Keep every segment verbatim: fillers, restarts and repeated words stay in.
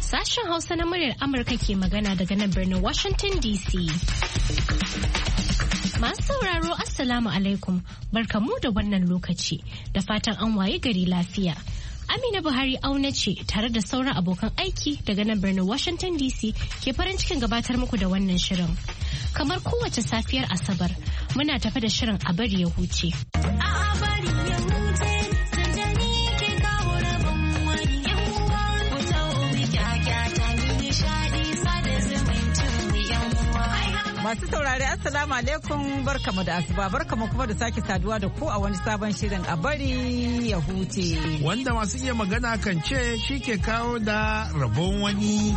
Sashen Hausa na muryar Amurka ke magana daga nan birnin Washington D C. Masu sauraro Assalamu alaikum, barkamu da wannan lokaci da fatan an waye gari lafiya. Amina Buhari auna ce tare da sauran abokan aiki daga nan birnin Washington D C ke farin cikin gabatar muku da wannan shirin. Kamar kowace safiyar Asabar, muna tafe da shirin a bari ya huce. A bari ya huce. Masu saurari Assalamu alaikum, barkamu da asuba, barkamu kuma da sake saduwa da ku a wani sabon shirin a bari ya huce. Wanda masu iya magana kan ce shi ke kawo da rabon wani.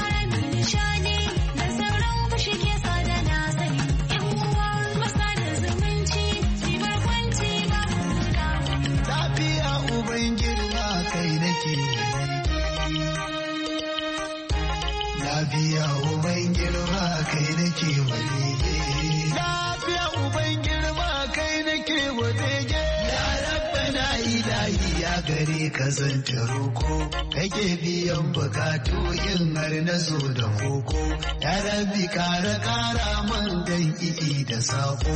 Lafiya uban girma kai nake. Lafiya uban girma kai nake wadege. Lafiya uban girma kai nake wadege. Ya rabbana ilahi ya gare ka zanta roko. Kake biyan bukatu yin har na zo da koko. Ya rabbi kara kara man dan iki da sako.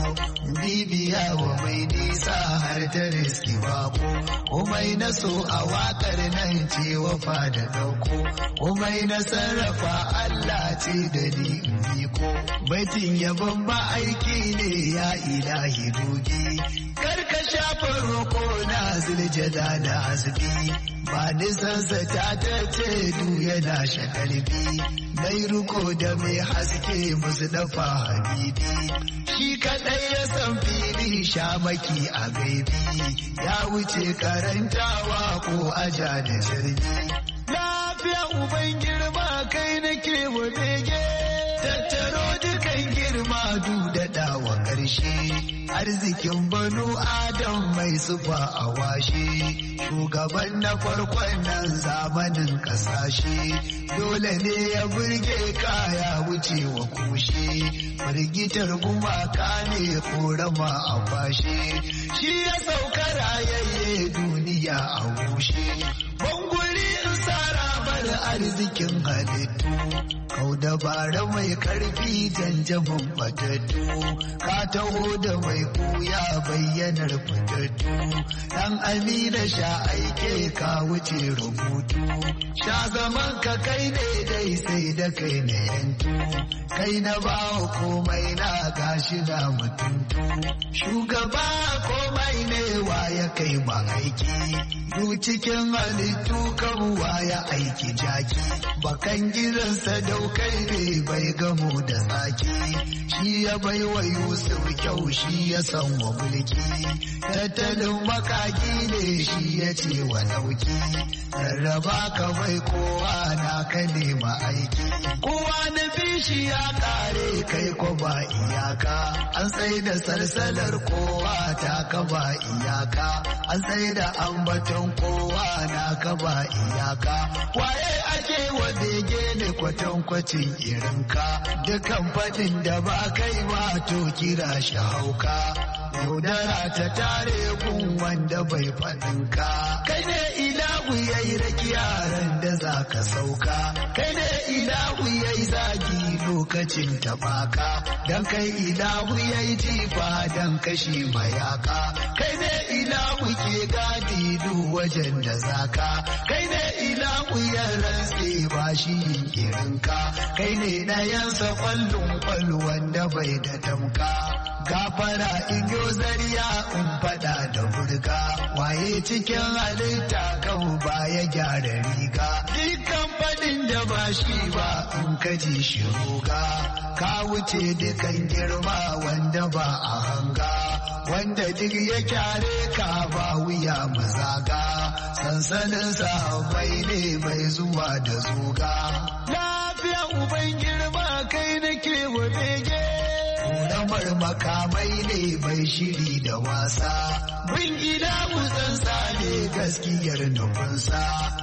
Bibiya wa mai nisa har ta riski bako. Komai na so a wakar nan ce wafa da dauko. Komai na sarrafa Allah ce da ni in biko. Baitin yabon ba aiki ne ya ilahi dogi. Karka shafa roko na ziljada da hasbi. Ba nisansa ta ta ce du yana shakalbi. Mai ruko da mai haske musu dafa habibi. Shi kaɗai ya san fili shamaki a gaibi. Ya wuce karantawa ko aja da zargi. Lafiya uban girma kai nake wadege. Tattaro dukan girma dudada wa ƙarshe. Arzikin banu Adam mai sufa a washe. Shugaban na farkon nan zamanin ƙasashe. Dole ne ya burge kaya wuce wa kushe. Firgitar gumaka ne korama a fashe. Shi ya sauka rayayye duniya a gushe. Banguri in sara bar arzikin halittu. Kau dabara mai karfi janjamin fatattu. Ka taho da mai kuya bayyanar fatattu. Dan Amina sha aike ka wuce rubutu. Sha zaman ka kai ne dai sai da kai na yantu. Kai na bawa komai na gashi na mutuntu. Shugaba komai ne waya kai ma aiki. Du cikin halittu kan waya aiki jaki. Bakan gidansa daukai ne bai gamo da tsaki. Shi ya bai wa Yusuf kyau shi ya san wa mulki. Tattalin makaki ne shi ya ce wa dauki. Rarraba ka bai kowa na ka nema aiki. Kowa na bishi ya kare kai ko ba iyaka. An sai da salsalar kowa ta ka ba iyaka. An sai da ambaton kowa na ka ba iyaka. Waye ake wa bege ne kwatankwacin irinka. Dukan fadin da ba kai ma to kira shi hauka. Yaudara ta tare kun wanda bai faɗinka. Kai ne ilahu yayi raki yaran da za ka sauka. Kai ne ilahu yayi zagi lokacin tabaka. Dan kai ilahu yayi jifa dan kashi mayaka. Kai ne ilahu ke gadi duk wajen da zaka. Kai ne ilahu ya rantse ba shi yin irinka. Kai ne ɗayansa kwallon kwallo wanda bai da tamka. Gafara in yo zariya in fada da burga. Waye cikin halitta kan baya gyara riga. Dukkan fadin da ba shi ba in kaji shi roga. Ka wuce dukan girma wanda ba a hanga. Wanda duk ya kyare ka ba wuya mazaga. Sansanin sahabbai ne mai zuwa da zuga. Lafiya uban girma kai nake wa bege. Ƙoramar makamai ne bai shiri da wasa. Bin gida mutsansa ne gaskiyar nufinsa.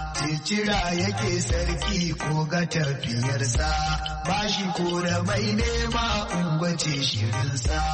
Cicira yake sarki ko ga tafiyarsa. Bashi ko da mai nema ungwace shirinsa.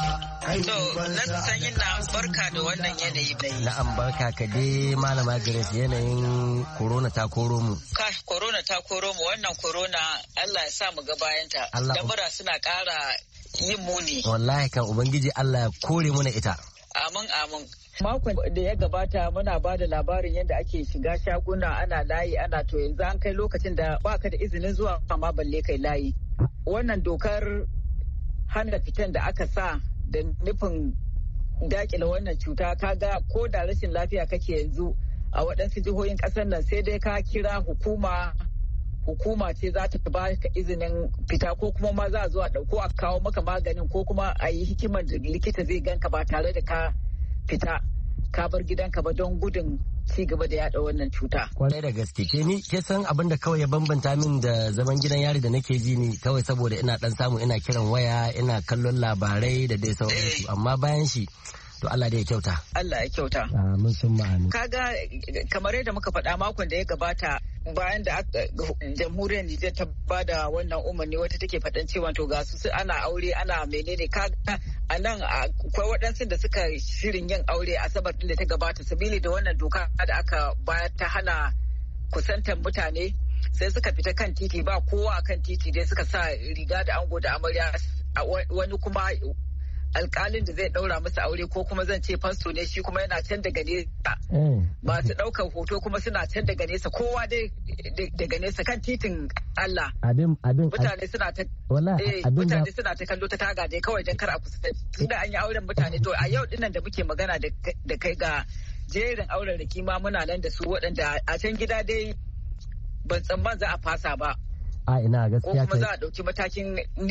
na sanyin na barka da wannan yanayi. Na'am barka ka dai malama Grace, yanayin corona ta koro mu. Kai corona ta koro mu, wannan corona Allah ya sa mu ga bayanta. Lamura suna ƙara yin muni. Wallahi kan Ubangiji Allah ya kore muna ita. Amin amin. Makon da ya gabata muna ba da labarin yadda ake shiga shaguna ana layi ana to yanzu an kai lokacin da baka da izinin zuwa amma balle kai layi. Wannan dokar hana fitan da aka sa da nufin dakile wannan cuta, kaga ko da rashin lafiya kake yanzu a waɗansu jihohin ƙasar nan sai dai ka kira hukuma hukuma ce za ta ba ka izinin fita ko kuma ma za a zo a ɗauko a kawo maka maganin ko kuma a yi hikimar da likita zai ganka ba tare da ka fita ka bar gidanka ba don gudun ci gaba da yada wannan cuta. Kwarai da gaske ke ni ke san abin da kawai ya bambanta min da zaman gidan yari da nake ji ni kawai saboda ina dan samu ina kiran waya ina kallon labarai da dai sauransu amma bayan shi to Allah da ya kyauta. Allah ya kyauta. Amin sun ma'ani. Kaga kamar yadda muka faɗa makon da ya gabata bayan da jamhuriyar Nijar ta bada wannan umarni wata take faɗan cewa to ga su ana aure ana menene kaga a nan akwai waɗansu da suka shirin yin aure asabar din da ta gabata sabili da wannan doka da aka bayar ta hana kusantar mutane sai suka fita kan titi ba kowa kan titi dai suka sa riga da ango da amarya wani kuma alkalin da zai daura masa aure ko kuma zan ce fasto ne shi kuma yana can daga nesa masu daukar hoto kuma suna can daga nesa kowa dai daga nesa kan titin Allah abin abin mutane suna ta mutane suna ta kallo ta taga dai kawai dan kar a kusa tunda an yi auren mutane to a yau dinnan da muke magana da kai ga jerin auren da kima muna nan da su waɗanda a can gida dai ban tsamman za a fasa ba a ina gaskiya ko kuma za a dauki matakin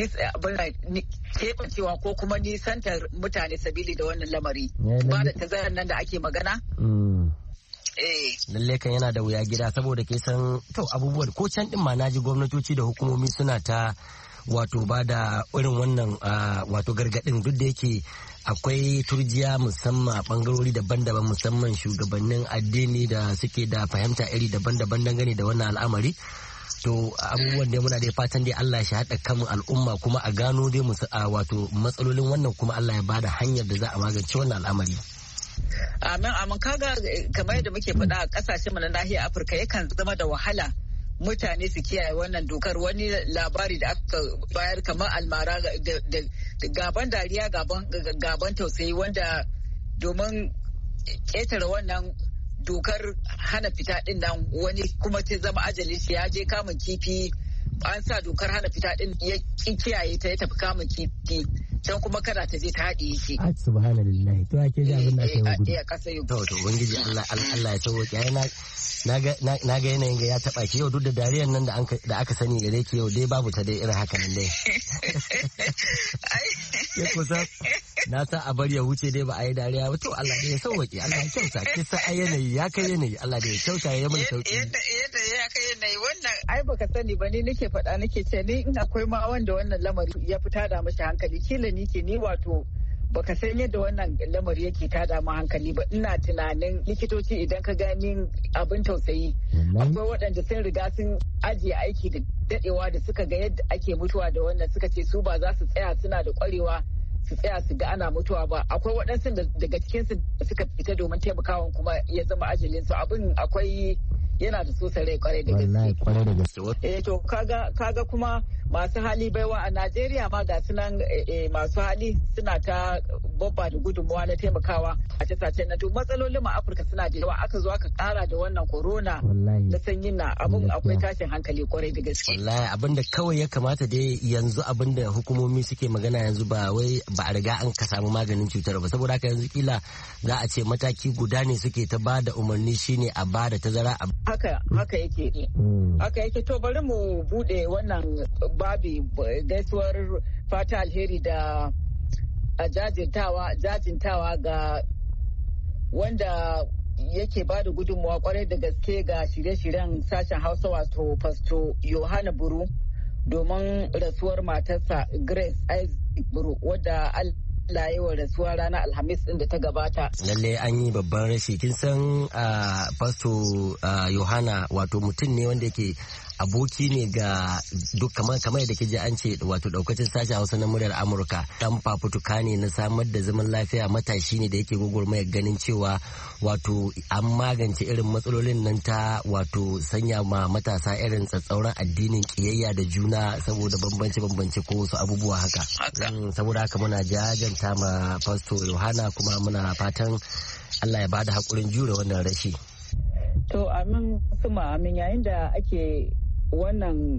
keɓancewa ko kuma nisantar mutane sabili da wannan lamari ba da tazarar nan da ake magana. Lalle kan yana da wuya gida saboda ke san to abubuwan ko can din ma naji gwamnatoci da hukumomi suna ta wato ba da irin wannan wato gargadin duk da yake akwai turjiya musamman a bangarori daban-daban musamman shugabannin addini da suke da fahimta iri daban-daban dangane da wannan al'amari. To abubuwan da muna da fatan dai Allah shi haɗa kan al'umma kuma a gano dai musu wato matsalolin wannan kuma Allah ya bada hanyar da za a magance wannan al'amari. Amin amin kaga kamar yadda muke faɗa a ƙasashen mu na nahiyar Afirka yakan zama da wahala mutane su kiyaye wannan dokar. Wani labari da aka bayar kamar almara da gaban dariya gaban tausayi wanda domin ƙetare wannan dokar hana fita din nan wani kuma ta zama ajalin shi ya je kamun kifi an sa dokar hana fita din ya kiyaye ta ya tafi kamun kifi can kuma kada ta je ta haɗe shi. Subhanallahi to ake ji abin da aka yi gudu. To to ubangiji Allah Allah ya sauke ai na na ga yanayin ga ya taba ki yau duk da dariyar nan da aka sani gare ki yau dai babu ta dai irin haka nan dai. Ya kusa na sa a bar ya wuce dai ba a yi dariya ba to Allah dai ya sauke Allah ya kyauta kisa ai yanayi ya kai yanayi Allah dai ya kyauta ya mana sauki. Yadda ya kai yanayi wannan ai baka sani ba ni nake faɗa nake ce ni in akwai ma wanda wannan lamari ya fita da mashi hankali kila ni ke ni wato baka san yadda wannan lamari yake tada mu hankali ba ina tunanin likitoci idan ka gani abin tausayi akwai waɗanda sun riga sun ajiye aiki da dadewa da suka ga yadda ake mutuwa da wannan suka ce su ba za su tsaya suna da kwarewa su tsaya su ga ana mutuwa ba akwai waɗansu daga cikinsu da suka fita domin taimakawa kuma ya zama ajalinsu abin akwai yana da so rai kwarai da gaske. Eh to kaga kaga kuma masu hali baiwa a Najeriya ma ga sunan masu hali suna ta babba da gudunmuwa na taimakawa a tasace na to matsalolin ma Afirka suna da yawa aka zo aka kara da wannan corona da sanyin na abun akwai tashin hankali kwarai da gaske. Wallahi abin da kawai ya kamata dai yanzu abin da hukumomi suke magana yanzu ba wai ba a riga an ka samu maganin cutar ba saboda haka yanzu kila za a ce mataki guda ne suke ta ba da umarni shine a ba da tazara a haka haka yake haka yake to bari mu bude wannan babi gaisuwar fata alheri da jajintawa jajintawa ga wanda yake ba da gudunmawa kwarai da gaske ga shirye-shiryen sashen Hausa wato Pasto Yohana Buru domin rasuwar matarsa Grace Isaac Buru wadda Allah yi wa rasuwa ranar Alhamis din da ta gabata. Lalle an yi babban rashi kin san Pasto Yohana wato mutum ne wanda yake aboki ne ga duk kamar kamar yadda kije an ce wato daukacin sashen Hausa na muryar Amurka. Dan fafutuka ne na samar da zaman lafiya, matashi ne da yake gwagwarmayar ganin cewa wato an magance irin matsalolin nan ta wato sanya ma matasa irin tsatsauran addinin kiyayya da juna saboda bambance-bambance ko wasu abubuwa haka. Saboda haka muna jajanta ma Pastor Yohana kuma muna fatan Allah ya bada hakurin jure wannan rashi. To amin suma amin, yayin da ake wannan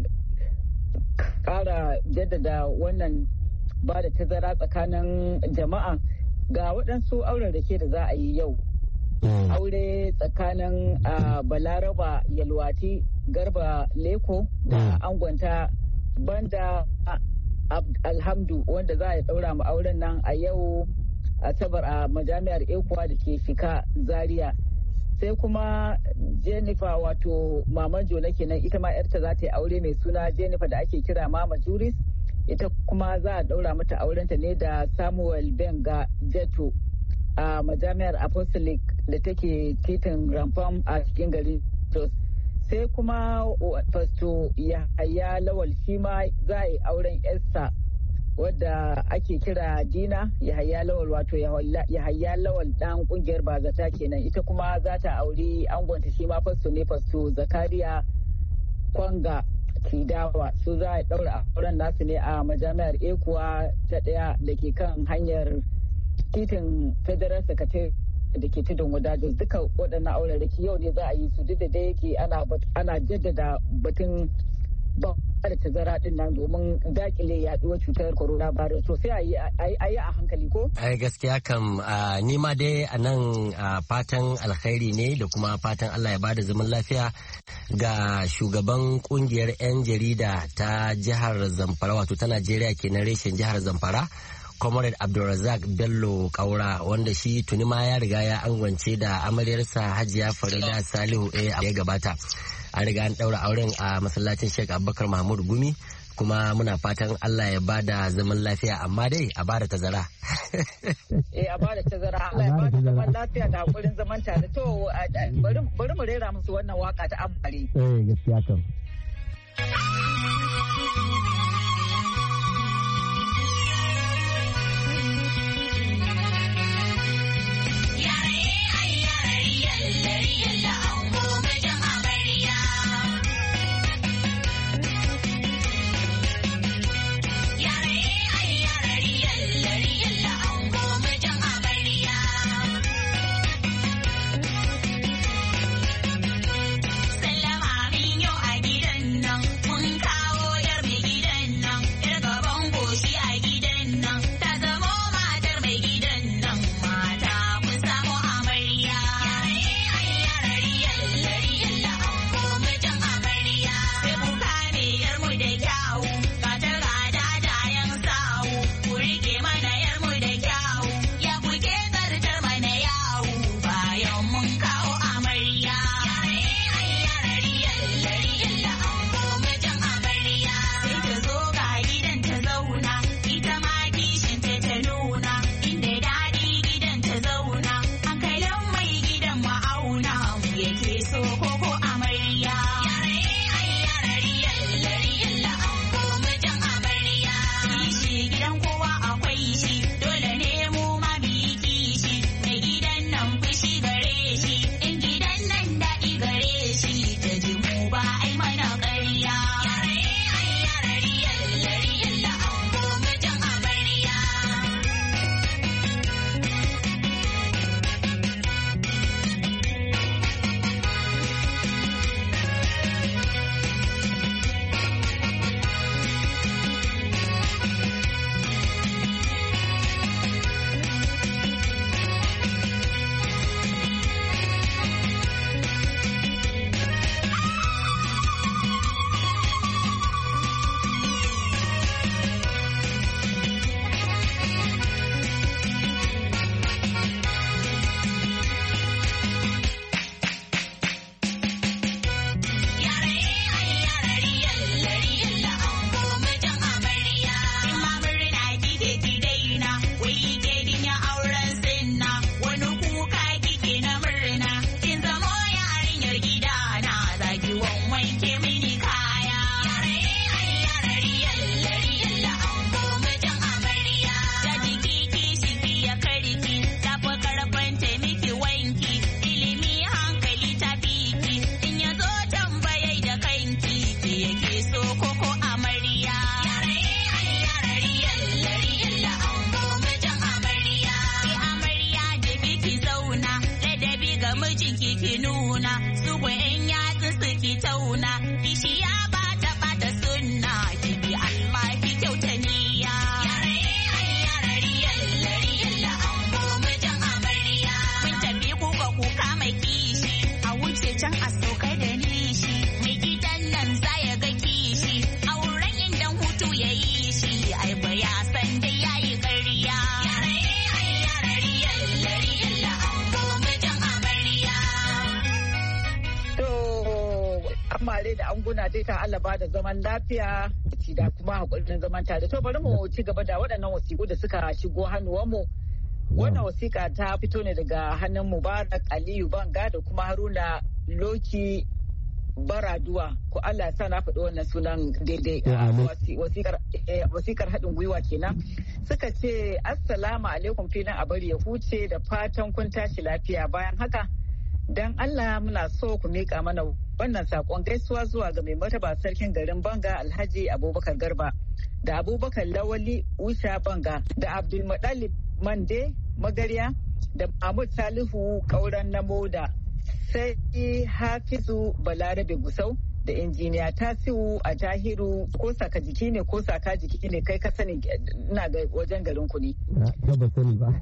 kara jaddada wannan ba da tazara tsakanin jama'a, ga waɗansu auren da ke da za a yi yau. Aure tsakanin Balaraba Yalwati Garba Leko da angonta Banda Alhamdu, wanda za a daura ma auren nan a yau Asabar a majami'ar Ekuwa da ke Shika Zaria. Sai kuma Jennifer wato Maman Jona kenan, ita ma yarta za ta yi aure mai suna Jennifer da ake kira Mama Juris. Ita kuma za a daura mata aurenta ne da Samuel Benga Jeto a majami'ar Apostolic da take titin Ramfam a cikin gari Jos. Sai kuma Pasto Yahaya Lawal, shi ma za a yi auren Esther wadda ake kira Dina Yahaya Lawal, wato Yahaya Lawal dan kungiyar Bazata kenan. Ita kuma za ta auri angonta, shi ma Pasto ne, Pasto Zakariya Kwanga Kidawa. Su za a daura auren nasu ne a majami'ar Ekuwa ta daya da ke kan hanyar titin Federal Secretary da ke tudun wadajin. Duka waɗannan auren da ke yau ne za a yi su, duk da yake ana jaddada batun ba da tazara din nan domin dakile yaduwar cutar coronavirus. To sai a yi a hankali ko? Ai gaskiya kam ni ma dai a nan fatan alkhairi ne da kuma fatan Allah ya bada zaman lafiya ga shugaban kungiyar 'yan jarida ta jihar Zamfara, wato ta Najeriya kenan reshen jihar Zamfara, Comrade Abdulrazak Bello Kaura, wanda shi tuni ma ya riga ya angwance da amaryarsa Hajiya Farida Salihu a ya gabata. An riga an daura auren a masallacin Sheikh Abubakar Mahmud Gumi, kuma muna fatan Allah ya bada zaman lafiya, amma dai a bada tazara. Eh a bada tazara, Allah ya bada zaman lafiya da hakurin zaman tare. To bari mu rera musu wannan waka ta amfani. Eh gaskiya kam. ga mijinki ki nuna su gwayen yatsu suki tauna bishiya ba ta bata sunna ki bi Allah ki kyauta niyya can a saukai da nishi mai gidan nan za ya ga kishi auren indan hutu ya yi shi ai ba ya san da ya yi ƙarya to amare da anguna dai ta Allah ba da zaman lafiya da kuma hakurin zaman tare to bari mu ci gaba da waɗannan wasiƙu da suka shigo hannuwanmu. Wannan wasiƙa ta fito ne daga hannun Mubarak Aliyu Banga da kuma Haruna Loki Baraduwa. Ko Allah ya sa na faɗi wannan sunan daidai. Wasiƙar haɗin gwiwa kenan. Suka ce Assalamu alaikum filin a bari ya huce da fatan kun tashi lafiya. Bayan haka dan Allah muna so ku miƙa mana wannan saƙon gaisuwa zuwa ga mai martaba sarkin garin Banga Alhaji Abubakar Garba da Abubakar Lawali Usha Banga da Abdulmuɗalib Mande Magarya da Mahmud Salihu Kauran na Moda sai Hafizu Balarabe Gusau da injiniya Tasiu a Tahiru ko saka jiki ne ko saka jiki ne kai ka sani ina ga wajen garin ku ne. Ba sani ba.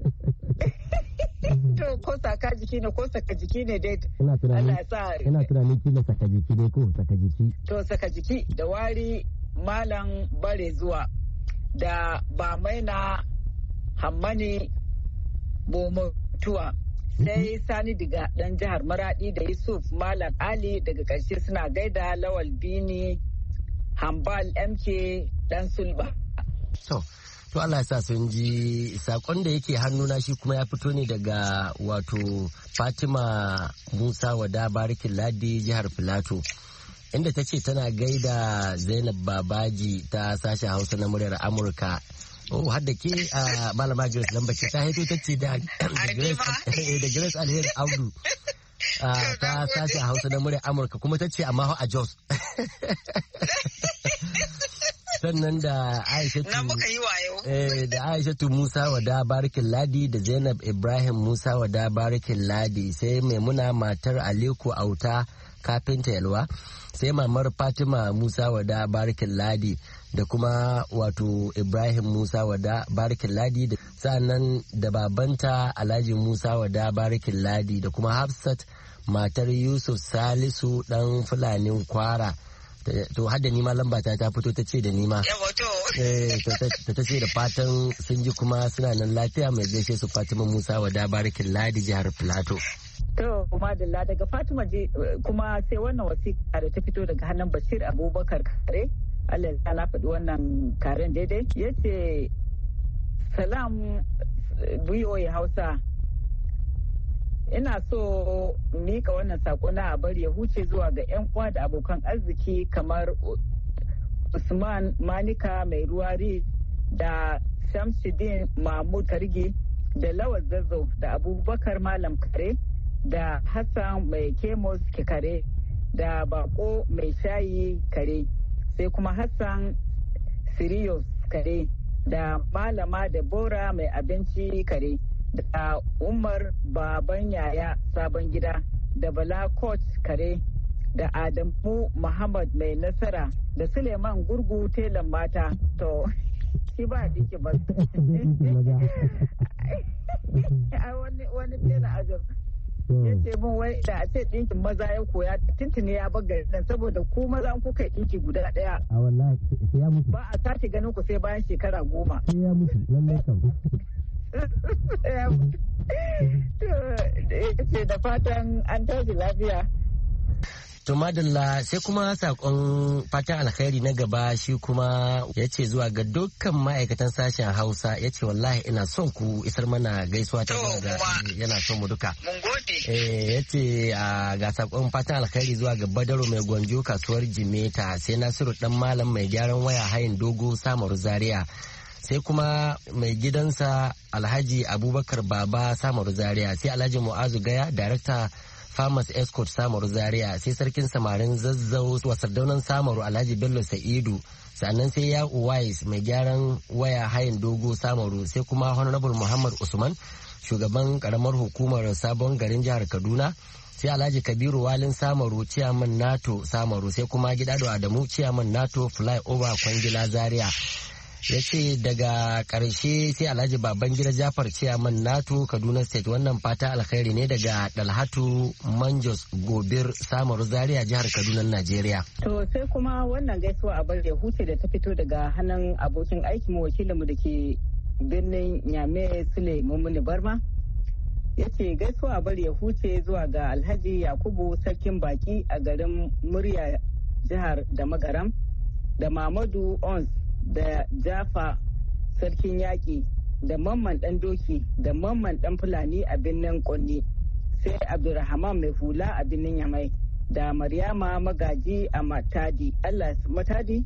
To ko saka jiki ne ko saka jiki ne dai Allah ya sa. Ina tunanin kila saka jiki ne ko saka jiki. To saka jiki da wari Malam Bare zuwa da ba maina Hammani Bomotuwa sai Sani diga dan jihar Maradi da Yusuf Malam Ali daga ƙarshe suna gaida Lawal Bini Hambal M K dan Sulba. To, to Allah ya sa sun ji sakon da yake hannuna shi kuma ya fito ne daga wato Fatima Musa Wada Barikin Ladi jihar Filato. Inda ta ce tana gaida Zainab Babaji ta sashen Hausa na muryar Amurka. Oh, har da ke a Malama Grace Lambaci ta haito ta ce da Grace Alheri Audu ta sashen Hausa na muryar Amurka kuma ta ce amma a Jos. Sannan da Aishatu da Aishatu Musa Wada Barikin Ladi da Zainab Ibrahim Musa Wada Barikin Ladi sai Maimuna matar Aliko Auta kafinta Yalwa sai mamar Fatima Musa Wada Barikin Ladi da kuma wato Ibrahim Musa Wada Barikin Ladi da sa'annan da babanta Alhaji Musa Wada Barikin Ladi da kuma Hafsat matar Yusuf Salisu dan Fulanin Kwara. To hadda nima lambata ta fito ta ce da nima eh ta ta ce da fatan sun ji kuma suna nan lafiya mai gaishe su Fatima Musa Wada Barikin Ladi jihar Plateau. To kuma da daga Fatima je kuma sai wannan wasiƙa da ta fito daga hannun Bashir Abubakar Kare Allah ya na faɗi wannan karen daidai yace salam V O A Hausa ina so mika wannan sako na bari ya huce zuwa ga 'yan uwa da abokan arziki kamar Usman Manika mai ruwari da Shamsuddin Mahmud Kargi da Lawal Zazzau da Abubakar Malam Kare da Hassan mai Kemos Kare da Bako mai shayi Kare sai kuma Hassan Sirius Kare da Malama Deborah mai abinci Kare da Umar Baban Yaya Sabon Gida da Bala Coach Kare da Adamu Muhammad Mai Nasara da Suleiman Gurgu Telan Mata. To, shi ba dike ba. Wani tela ajin. Ya ce min wai da a ce ɗinkin maza ya koya tuntuni ya baga nan saboda ku maza kuka yi ɗinki guda ɗaya. A wallahi sai ya mutu. Ba a sake ganin ku sai bayan shekara goma. Sai ya mutu lallai kam. ce da fatan an tashi lafiya. To madalla sai kuma sakon fatan alkhairi na gaba shi kuma ya ce zuwa ga dukkan ma'aikatan sashen Hausa ya ce wallahi ina son ku isar mana gaisuwa ta ga yana son mu duka. Mun gode. Eh ya ce ga sakon fatan alkhairi zuwa ga Badaro mai gwanjo kasuwar Jimeta sai Nasiru dan malam mai gyaran waya hayin dogo Samaru Zaria. Sai kuma mai gidansa Alhaji Abubakar Baba Samaru Zaria sai Alhaji Mu'azu Gaya Darakta Farmers Escort Samaru Zaria sai sarkin samarin Zazzau wa Sardaunan Samaru Alhaji Bello Sa'idu sannan sai ya Uwais mai gyaran waya hayin dogo Samaru sai kuma Honorable Muhammad Usman shugaban karamar hukumar sabon garin jihar Kaduna, sai Alhaji Kabiru Walin Samaru ciyaman NATO Samaru, sai kuma Gidado Adamu ciyaman NATO Flyover Kwangila Zaria. Ya ce daga ƙarshe sai Alhaji Babangida Jafar ciyaman NATO Kaduna State. Wannan fata alkhairi ne daga Dalhatu Manjos Gobir Samaru Zaria jihar Kaduna Najeriya. To sai kuma wannan gaisuwa a bar ya huce da ta fito daga hannun abokin aikinmu wakilinmu da ke birnin Nyame Sule Mummuni Barma. Ya ce gaisuwa a bar ya huce zuwa ga Alhaji Yakubu Sarkin Baki a garin Murya jihar da Magaram, da Mamadu Ons da Jafa Sarkin Yaƙi, da Mamman Ɗan Doki, da Mamman Ɗan Fulani a birnin Konni, sai Abdulrahman Mai Hula a birnin Yamai, da Maryama Magaji a Matadi. Allah Matadi?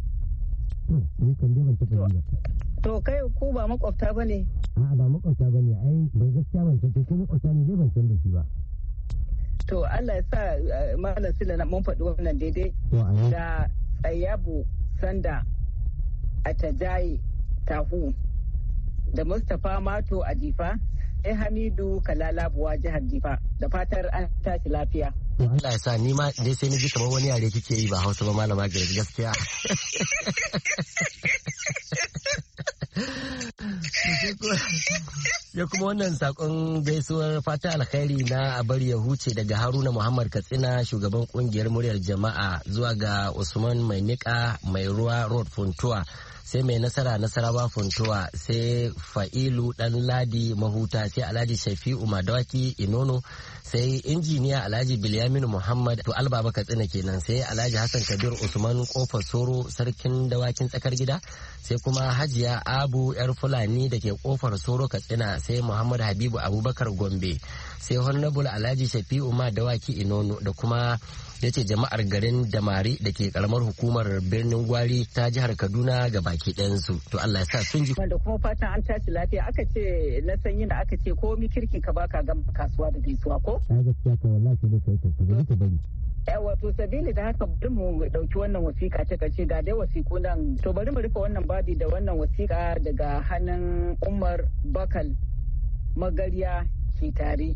To kai ku ba makwabta ba ne? A'a ba makwabta ba ne, ai ban gaskiya ban san ko makwabta ne dai ban san da shi ba. To Allah ya sa Malam Sila na mun faɗi wannan daidai. Da Tsayabu Sanda a Tajaye Tahu, da Mustapha Mato a Difa, sai Hamidu Kalalabuwa jihar Difa. Da fatar an tashi lafiya. Allah ya sa ni ma dai sai ni ji kamar wani yare kike yi ba Hausa ba malama gaskiya. Ya kuma wannan sakon gaisuwar fata alkhairi na abar ya huce daga Haruna Muhammad Katsina, shugaban kungiyar muryar jama'a, zuwa ga Usman Mai Nika Mai Ruwa Road Funtuwa, sai Mai Nasara Nasarawa Funtuwa, sai Fa'ilu Dan Ladi Mahuta, sai Alhaji Shafi'u Madawaki Inono, sai injiniya Alhaji Bilyaminu Muhammad to Albaba Katsina kenan, sai Alhaji Hassan Kabir Usman Kofar Soro sarkin dawakin tsakar gida, sai kuma Hajiya Abu yar Fulani da ke Kofar Soro Katsina, sai Muhammad Habibu Abubakar Gombe, sai Honorable Alhaji Shafi'u Madawaki Inono, da kuma yace jama'ar garin Damari da ke karamar hukumar birnin Gwari ta jihar Kaduna ga baki ɗayansu. To Allah ya sa sun ji. Wanda kuma fatan an tashi lafiya, aka ce na sanyi da aka ce ko mi kirki ka baka gama kasuwa da gaisuwa ko? A gaskiya ka wallahi ne kai ta ta bari. Yawa to sabili da haka bari mu dauki wannan wasiƙa ta kace ga dai wasiƙu nan. To bari mu rufe wannan babi da wannan wasiƙa daga hannun Umar Bakal Magariya Kitari.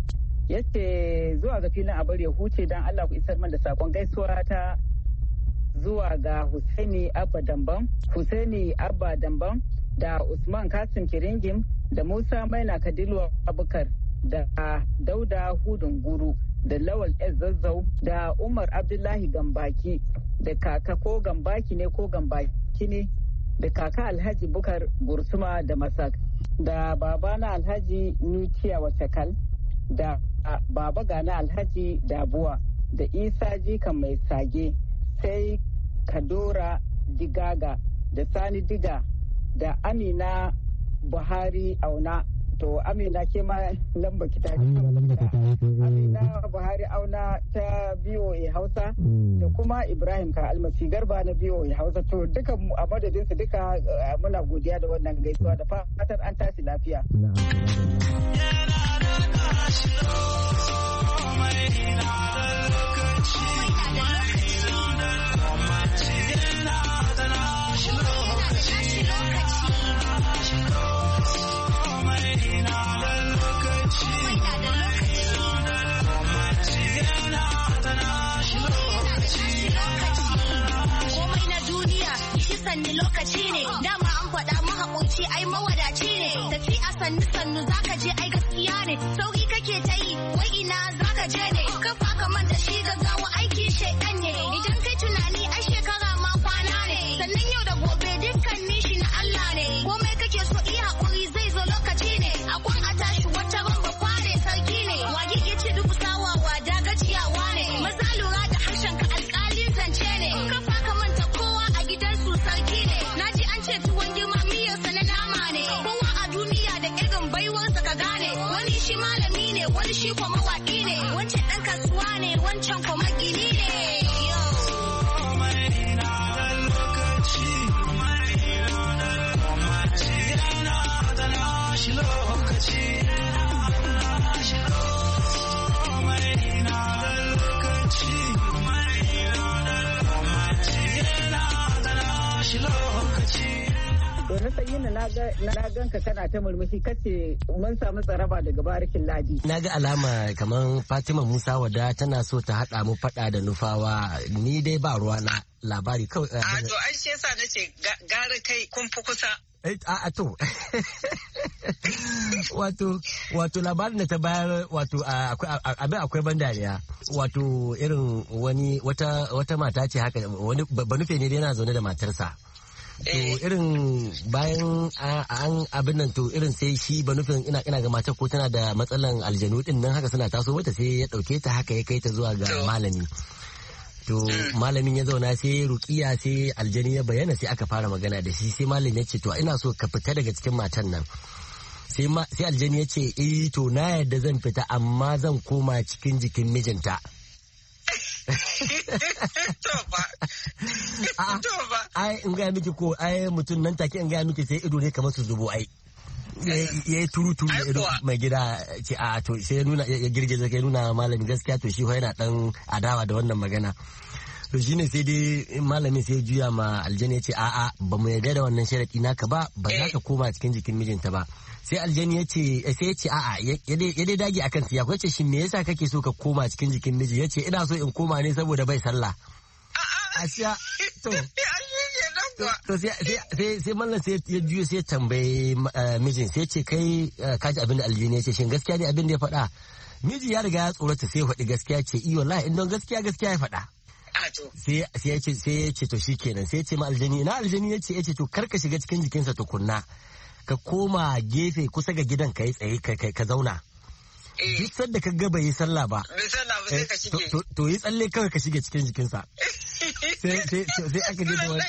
Yace zuwa ga filin abar ya huce don Allah ku isar man da sakon gaisuwa ta zuwa ga Husaini Abba Damban, Husaini Abba Damban, da Usman Kasim Kiringim, da Musa Maina Kadilwa Abubakar, da Dauda Hudun Guru, da Lawal S Zazzau, da Umar Abdullahi Gambaki, da kaka ko Gambaki ne ko Gambaki ne, da kaka Alhaji Bukar Gursuma da Masak, da babana Alhaji Nuciya Wacakal, da baba gana Alhaji Dabuwa, da Isa Jikan Mai Sage, sai Kadora Digaga, da Sani Diga, da Amina Buhari Auna. To Amina ke ma lamba kita Amina Buhari Auna ta B O A Hausa, da kuma Ibrahim Ka Almasi Garba na B O A Hausa. To duka a madadin su duka muna godiya da wannan gaisuwa da fatar an tashi lafiya. Sanni lokaci ne, dama an faɗa mahaƙunci ai mawadaci ne, tafi a sannu sannu zaka je ai gaskiya ne, sauki kake ta yi wai ina zaka je ne, kafa ka manta shi gaggawa aiki shaidan ne, idan kai tunani ai shekara ma kwana ne, sannan yau da gobe dukkanin shi na Allah ne, komai kake so iya haƙuri zai zo lokaci ne, akwan a tashi wata bamba kware sarki ne, wage ya ce duk sawa wada gajiyawa ne, maza lura da harshen ka alƙalin zance ne, kafa ka manta kowa a gidansu sarki ne, naji an ce tuwon girma miyarsa na nama ne, kowa a duniya da irin baiwarsa ka gane, wani shi malami ne, wani shi kuma mawaƙi ne, wancan ɗan kasuwa ne, wancan kuma gini ne. na sanyi na na ganka kana ta murmushi kace mun samu tsaraba daga barikin ladi. Na ga alama kamar Fatima Musa Wada tana so ta haɗa mu faɗa da Nufawa, ni dai ba ruwa na labari kawai. A to ai shi yasa nace gara kai kun fi kusa. A to wato wato labarin da ta bayar wato abin akwai ban dariya, wato irin wani wata wata mata ce haka, wani banufe ne da yana zaune da matarsa. To irin bayan an abin nan to irin sai shi ba nufin ina ina ga matar ko tana da matsalan aljanu din nan haka suna taso mata, sai ya dauke ta haka ya kai ta zuwa ga malami. To malamin ya zauna sai ruqiya sai aljani ya bayyana, sai aka fara magana da shi, sai malamin ya ce to ina so ka fita daga cikin matan nan. Sai sai aljani ya ce eh to na yadda zan fita amma zan koma cikin jikin mijinta. Ai in gaya miki ko ai mutum nan take in gaya miki sai ido ne kamar su zubo ai. Ya yi turu turu da ido mai gida ce a to sai ya nuna ya girgiza kai nuna malami gaskiya to shi yana dan adawa da wannan magana. To shine sai dai malamin sai juya ma aljani ya ce a'a ba mu yarda da wannan sharadi naka ba, ba za ka koma cikin jikin mijinta ba. Sai aljani ya ce sai ya ce a'a ya dai dage akan siya ko ya ce shin me yasa kake so ka koma cikin jikin miji? Ya ce ina so in koma ne saboda bai sallah. Asiya to to sai sai mallan sai ya juyo sai ya tambaye mijin, sai ya ce kai kaji abin da aljani ya ce shin gaskiya ne abin da ya faɗa? Miji ya riga ya tsorata sai ya faɗi gaskiya, ce iyo wallahi in don gaskiya gaskiya ya faɗa. Sai ya ce sai ya ce to shikenan, sai ya ce ma aljani na aljani ya ce ya ce to kar ka shiga cikin jikinsa tukunna, ka koma gefe kusa ga gidan ka yi tsaye ka zauna. Duk sanda ka ga bai yi sallah ba, to yi tsalle kawai ka shige cikin jikinsa. Sai aka je da wani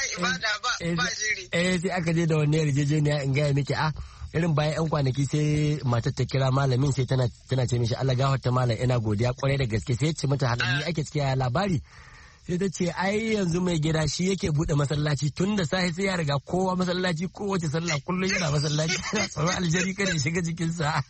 sai aka je da wani yarjejeniya in gaya miki a irin bayan yan kwanaki sai matar ta kira malamin sai tana tana ce mishi Allah gafarta malam ina godiya kwarai da gaske, sai ya ce mata halin ake ciki ya labari, sai ta ce ai yanzu mai gida shi yake bude masallaci tun da safe sai ya riga kowa masallaci kowace sallah kullum yana masallaci yana tsoron aljari kada ya shiga jikinsa.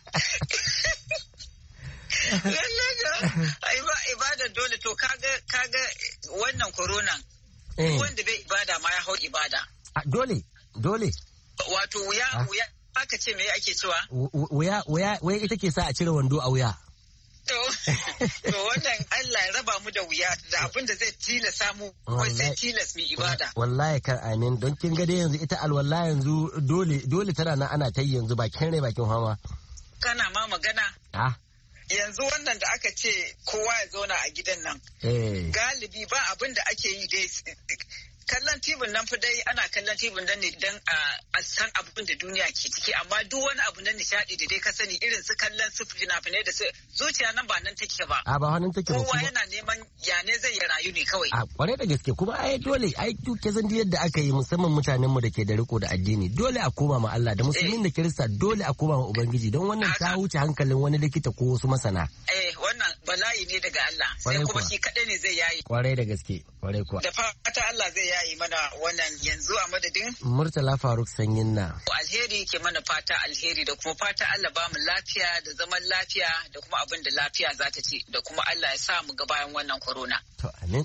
Ibada dole to kaga kaga wannan koronan wanda bai ibada ma ya hau ibada. Dole dole. Wato wuya wuya aka ce me ake cewa? Wuya wuya wuya ita ke sa a cire wando a wuya. To to wannan Allah ya raba mu da wuya da abin da zai tilasa mu wai sai tilas mu ibada. Wallahi kar amin, don kin ga dai yanzu ita alwala yanzu dole dole tana nan ana ta yi yanzu bakin rai bakin hawa. Kana ma magana? Ah. Yanzu wannan da aka ce kowa ya zauna a gidan nan. Galibi ba abin da ake yi dai kallon tibin nan fa dai ana kallon tibin nan ne don a san abin da duniya ke ciki, amma duk wani abu na nishadi da dai ka sani irin su kallon su fina-finai da su zuciya nan ba nan take ba. A ba hannun take ba. Kowa yana neman ya ne zai ya rayu ne kawai. A kwarai da gaske kuma ai dole ai duke zan yadda aka yi musamman mutanen mu da ke da riko da addini dole a koma ma Allah, da musulmin da kirista dole a koma ma ubangiji, don wannan ta wuce hankalin wani likita ko wasu masana. Eh wannan bala'i ne daga Allah sai kuma shi kadai ne zai yayi. Kwarai da gaske kwarai kuwa. Da fata Allah zai yayi mana wannan yanzu a madadin Murtala Faruk Sanyin na. Alheri ke mana fata alheri da kuma fata Allah ba mu lafiya da zaman lafiya da kuma abin da lafiya za ta ci da kuma Allah ya sa mu ga bayan wannan corona. To amin.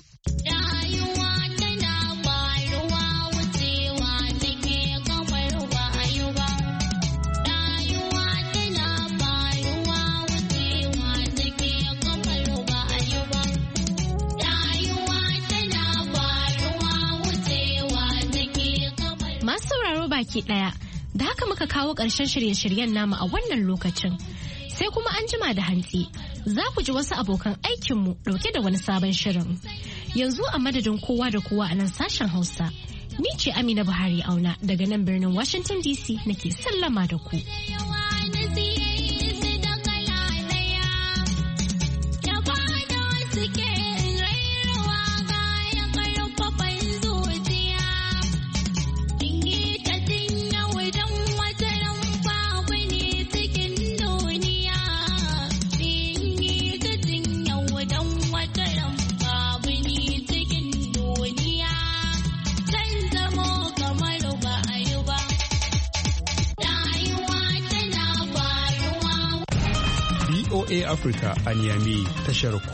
baki daya da haka muka kawo ƙarshen shirye-shiryen namu a wannan lokacin, sai kuma an jima da hantsi za ku ji wasu abokan aikinmu ɗauke da wani sabon shirin. Yanzu a madadin kowa da kowa a nan sashen Hausa, ni ce Amina Buhari Auna daga nan birnin Washington D C nake sallama da ku. V O A Africa a Niamey, tashar